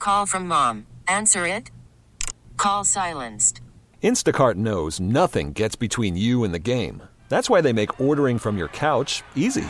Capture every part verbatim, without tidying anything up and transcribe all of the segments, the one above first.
Call from mom. Answer it. Call silenced. Instacart knows nothing gets between you and the game. That's why they make ordering from your couch easy.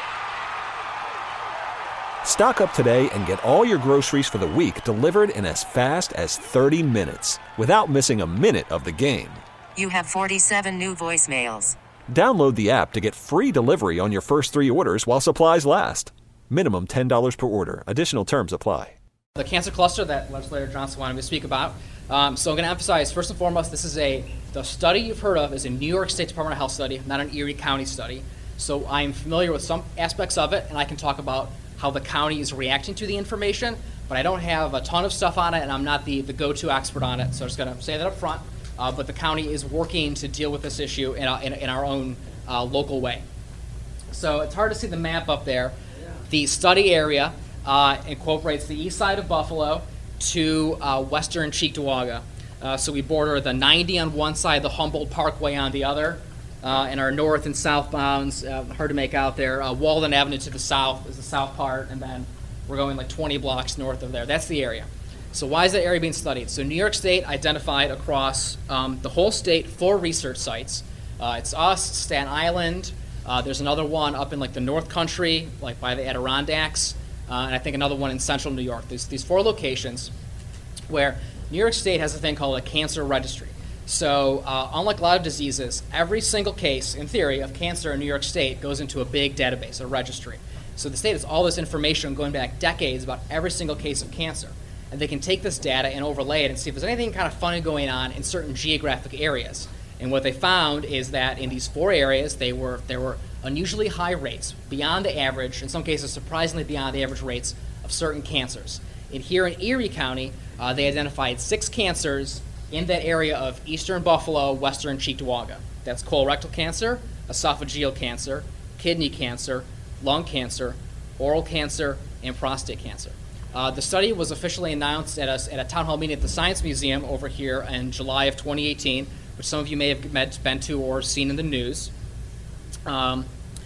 Stock up today and get all your groceries for the week delivered in as fast as thirty minutes without missing a minute of the game. You have forty-seven new voicemails. Download the app to get free delivery on your first three orders while supplies last. Minimum ten dollars per order. Additional terms apply. The cancer cluster that Legislator Johnson wanted me to speak about. Um, so I'm going to emphasize, first and foremost, this is a, the study you've heard of is a New York State Department of Health study, not an Erie County study. So I'm familiar with some aspects of it, and I can talk about how the county is reacting to the information, but I don't have a ton of stuff on it, and I'm not the, the go-to expert on it, so I'm just going to say that up front. Uh, but the county is working to deal with this issue in, a, in, in our own uh, local way. So it's hard to see the map up there. The study area uh, incorporates the east side of Buffalo to uh, western Cheektowaga. Uh, so we border the ninety on one side, the Humboldt Parkway on the other, uh, and our north and south bounds, uh, hard to make out there. Uh, Walden Avenue to the south is the south part, and then we're going like twenty blocks north of there. That's the area. So why is that area being studied? So New York State identified across um, the whole state four research sites. Uh, it's us, Staten Island. Uh, there's another one up in like the North Country, like by the Adirondacks, uh, and I think another one in central New York. There's these four locations where New York State has a thing called a cancer registry. So uh, unlike a lot of diseases, every single case, in theory, of cancer in New York State goes into a big database, a registry. So the state has all this information going back decades about every single case of cancer. And they can take this data and overlay it and see if there's anything kind of funny going on in certain geographic areas. And what they found is that in these four areas, they were there were unusually high rates, beyond the average, in some cases surprisingly beyond the average rates of certain cancers. And here in Erie County, uh, they identified six cancers in that area of eastern Buffalo, western Cheektowaga. That's colorectal cancer, esophageal cancer, kidney cancer, lung cancer, oral cancer, and prostate cancer. Uh, the study was officially announced at a, at a town hall meeting at the Science Museum over here in July of twenty eighteen, which some of you may have met, been to or seen in the news. Um,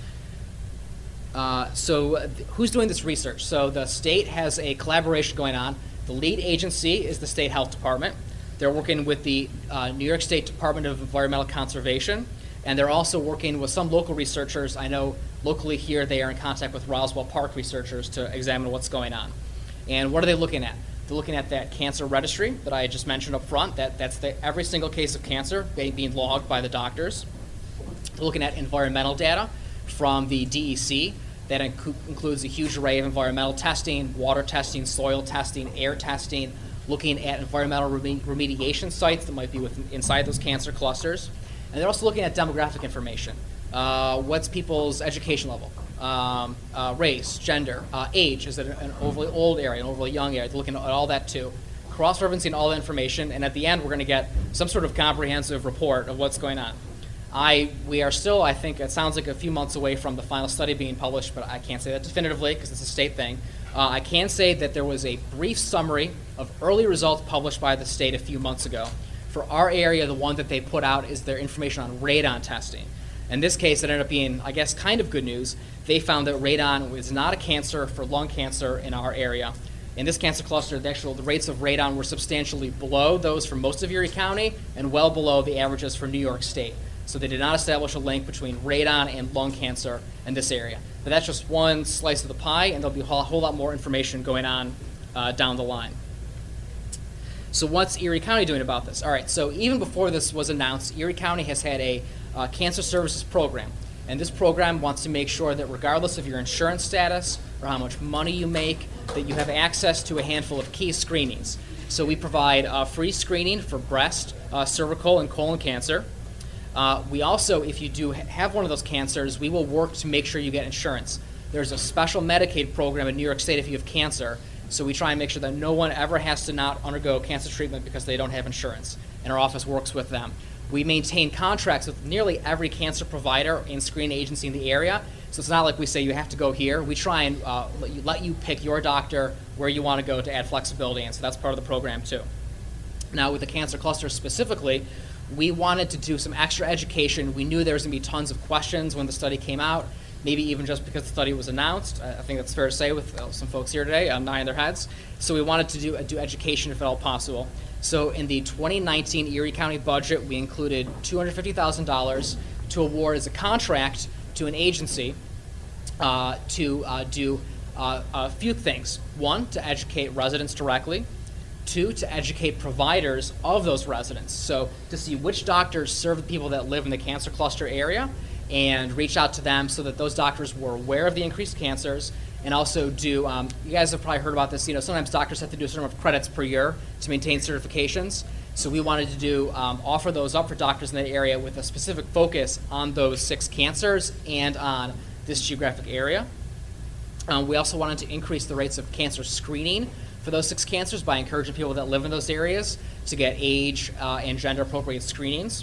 uh, so uh, who's doing this research? So the state has a collaboration going on. The lead agency is the State Health Department. They're working with the uh, New York State Department of Environmental Conservation, and they're also working with some local researchers. I know locally here they are in contact with Roswell Park researchers to examine what's going on. And what are they looking at? They're looking at that cancer registry that I just mentioned up front. That, that's the, every single case of cancer being logged by the doctors. They're looking at environmental data from the D E C. That inc- includes a huge array of environmental testing, water testing, soil testing, air testing, looking at environmental reme- remediation sites that might be within, inside those cancer clusters. And they're also looking at demographic information. Uh, what's people's education level? Um, uh, race, gender, uh, age. Is it an overly old area, an overly young area? They're looking at all that too. Cross-referencing all the information, and at the end we're going to get some sort of comprehensive report of what's going on. I we are still, I think, it sounds like a few months away from the final study being published, but I can't say that definitively because it's a state thing. Uh, I can say that there was a brief summary of early results published by the state a few months ago. For our area, the one that they put out is their information on radon testing. In this case, it ended up being, I guess, kind of good news. They found that radon was not a cancer for lung cancer in our area. In this cancer cluster, the actual the rates of radon were substantially below those for most of Erie County and well below the averages for New York State. So they did not establish a link between radon and lung cancer in this area. But that's just one slice of the pie, and there'll be a whole, whole lot more information going on uh, down the line. So what's Erie County doing about this? All right, so even before this was announced, Erie County has had a uh, cancer services program. And this program wants to make sure that regardless of your insurance status or how much money you make, that you have access to a handful of key screenings. So we provide uh, free screening for breast, uh, cervical, and colon cancer. Uh, we also, if you do have one of those cancers, we will work to make sure you get insurance. There's a special Medicaid program in New York State if you have cancer, so we try and make sure that no one ever has to not undergo cancer treatment because they don't have insurance, and our office works with them. We maintain contracts with nearly every cancer provider and screening agency in the area, so it's not like we say you have to go here. We try and uh, let, you, let you pick your doctor where you want to go to add flexibility, and so that's part of the program too. Now with the cancer cluster specifically, we wanted to do some extra education. We knew there was going to be tons of questions when the study came out, maybe even just because the study was announced. I think that's fair to say with uh, some folks here today um, nodding their heads. So we wanted to do, uh, do education if at all possible. So in the twenty nineteen Erie County budget, we included two hundred fifty thousand dollars to award as a contract to an agency uh, to uh, do uh, a few things. One, to educate residents directly. Two, to educate providers of those residents. So to see which doctors serve the people that live in the cancer cluster area and reach out to them so that those doctors were aware of the increased cancers, and also do, um, you guys have probably heard about this, you know, sometimes doctors have to do a certain number of credits per year to maintain certifications. So we wanted to do, um, offer those up for doctors in that area with a specific focus on those six cancers and on this geographic area. Um, we also wanted to increase the rates of cancer screening for those six cancers by encouraging people that live in those areas to get age uh, and gender appropriate screenings.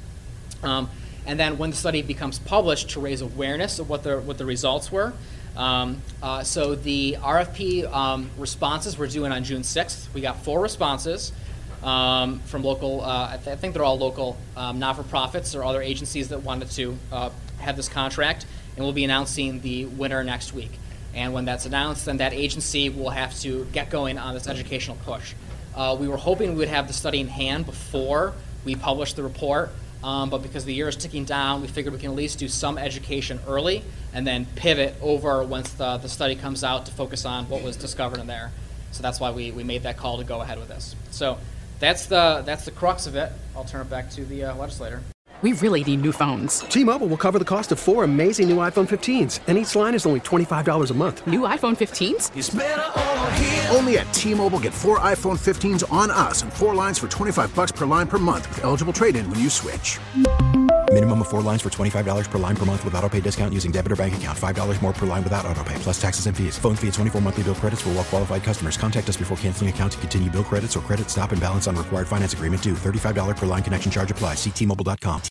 Um, and then when the study becomes published, to raise awareness of what the, what the results were. Um, uh, so the R F P um, responses we're doing on June sixth. We got four responses um, from local, uh, I, th- I think they're all local um, not-for-profits or other agencies that wanted to uh, have this contract, and we'll be announcing the winner next week. And when that's announced, then that agency will have to get going on this educational push. Uh, we were hoping we would have the study in hand before we published the report, um, but because the year is ticking down, we figured we can at least do some education early and then pivot over once the, the study comes out to focus on what was discovered in there. So that's why we, we made that call to go ahead with this. So that's the, that's the crux of it. I'll turn it back to the uh, legislator. We really need new phones. T-Mobile will cover the cost of four amazing new iPhone fifteens, and each line is only twenty-five dollars a month. New iPhone fifteens? It's better over here. Only at T-Mobile, get four iPhone fifteens on us and four lines for twenty-five dollars per line per month with eligible trade-in when you switch. Minimum of four lines for twenty-five dollars per line per month with autopay discount using debit or bank account. five dollars more per line without autopay, plus taxes and fees. Phone fee at twenty-four monthly bill credits for well-qualified customers. Contact us before canceling account to continue bill credits or credit stop and balance on required finance agreement due. thirty-five dollars per line connection charge applies. See T Mobile dot com.